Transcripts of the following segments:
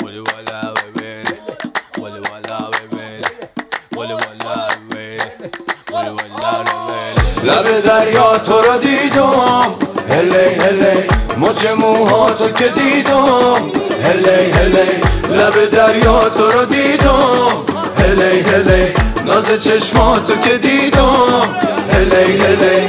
ولی والا ببین ولی والا ببین ولی والا ببین ولی والا ببین لب دریا تو رو دیدم هلی هلی موج موهاتو که دیدم هلی هلی لب دریا تو رو دیدم هلی هلی ناز چشماتو که دیدم هلی هلی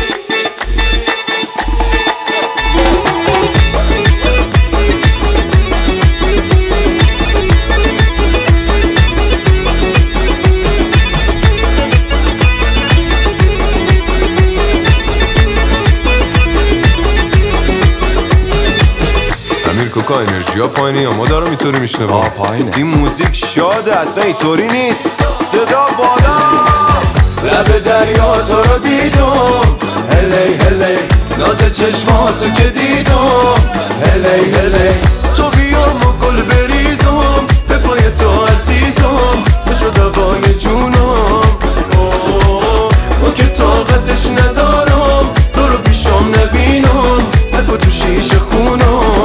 کوکا انرژی ها پایینه یا ما دارم اینطوری میشنویم؟ پایینه. این موزیک شاده اصلا اینطوری نیست. صدا بالا. لب دریا تو رو دیدم هلی هلی ناز چشماتو که دیدم هلی هلی تو بیام و گل بریزم به پای تو عزیزم بشو دوای جونم او که طاقتش ندارم تو رو پیشم نبینم نکو تو شیشه خونم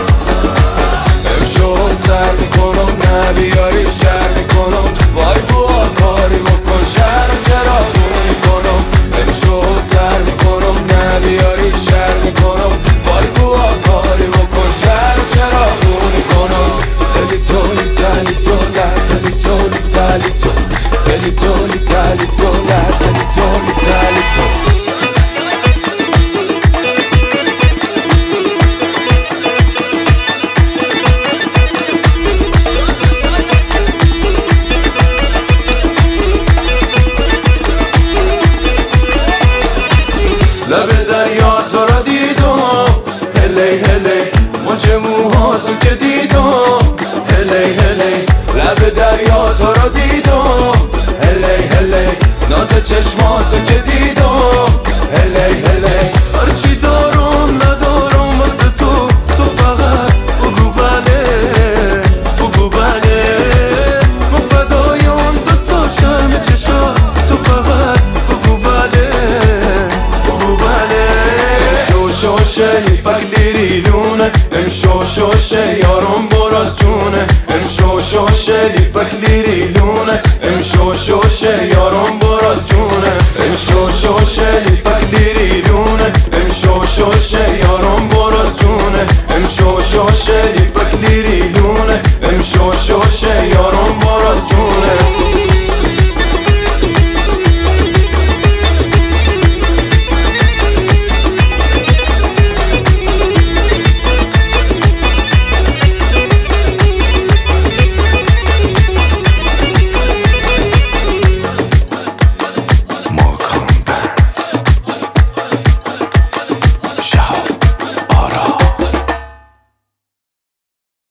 سر میکنم نبیاری شر میکنم وای بوا کاری بکن شهر چراغون میکنم امشو سر میکنم نبیاری شر میکنم وای بوا کاری بکن شهر چراغون میکنم تلی تولی تلی تولا تلی تولی تلی تو تلی تولی تلی تولا تلی تولی تلی تو لب دریا تو رو دیدم هلی هلی موج موهاتو که دیدم هلی هلی لب دریا تو رو دیدم هلی هلی ناز چشماتو که دیدم هلی هلی هرچی دارم ندارم واسه تو تو فقط بگو بله بگو بله من فدای اون دوتا شرم چشا تو فقط بگو بله شوشه لیپک لیری لونه ام شوشه یارم براز جونه ام شوشه لیپک لیری لونه ام شوشه یارم براز جونه ام شوشه لیپک لیری لونه ام شوشه یارم براز جونه ام شوشه لیپک لیری لونه ام شوشه یارم براز جونه